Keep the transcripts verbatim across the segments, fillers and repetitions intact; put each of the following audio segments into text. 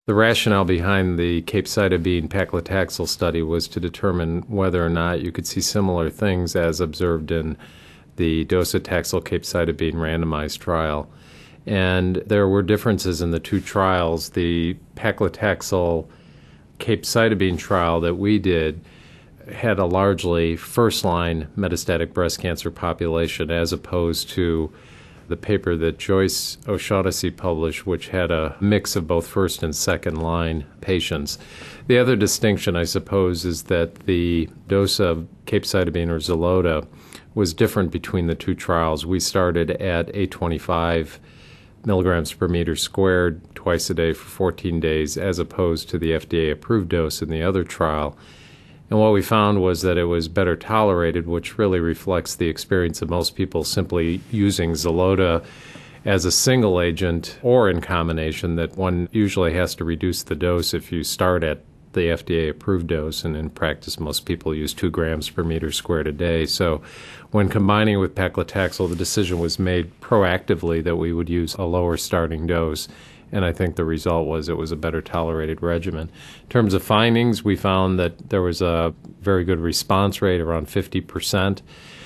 The rationale behind the capecitabine paclitaxel study was to determine whether or not you could see similar things as observed in the docetaxel capecitabine randomized trial. And there were differences in the two trials. The paclitaxel capecitabine trial that we did had a largely first-line metastatic breast cancer population, as opposed to the paper that Joyce O'Shaughnessy published, which had a mix of both first and second-line patients. The other distinction, I suppose, is that the dose of capecitabine or Xeloda was different between the two trials. We started at eight hundred twenty-five milligrams per meter squared twice a day for fourteen days, as opposed to the F D A-approved dose in the other trial. And what we found was that it was better tolerated, which really reflects the experience of most people simply using Xeloda as a single agent or in combination, that one usually has to reduce the dose if you start at the F D A-approved dose, and in practice most people use two grams per meter squared a day. So when combining with paclitaxel, the decision was made proactively that we would use a lower starting dose, and I think the result was it was a better tolerated regimen. In terms of findings, we found that there was a very good response rate, around fifty percent,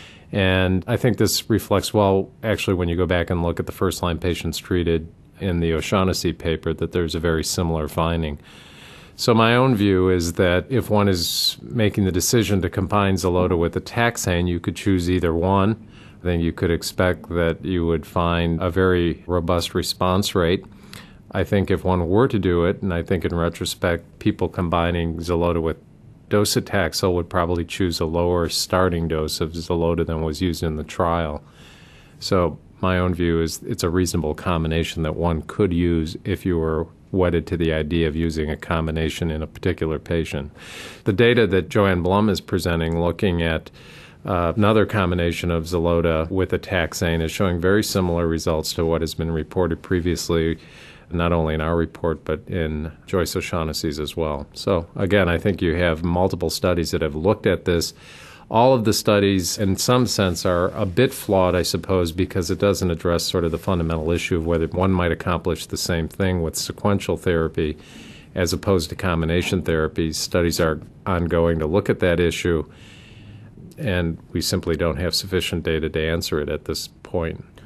and I think this reflects well, actually, when you go back and look at the first-line patients treated in the O'Shaughnessy paper, that there's a very similar finding. So my own view is that if one is making the decision to combine Xeloda with a taxane, you could choose either one. I think you could expect that you would find a very robust response rate. I think if one were to do it, and I think in retrospect, people combining Xeloda with docetaxel would probably choose a lower starting dose of Xeloda than was used in the trial. So my own view is it's a reasonable combination that one could use if you were wedded to the idea of using a combination in a particular patient. The data that Joanne Blum is presenting looking at uh, another combination of Xeloda with a taxane is showing very similar results to what has been reported previously, not only in our report, but in Joyce O'Shaughnessy's as well. So again, I think you have multiple studies that have looked at this. All of the studies, in some sense, are a bit flawed, I suppose, because it doesn't address sort of the fundamental issue of whether one might accomplish the same thing with sequential therapy as opposed to combination therapies. Studies are ongoing to look at that issue, and we simply don't have sufficient data to answer it at this point.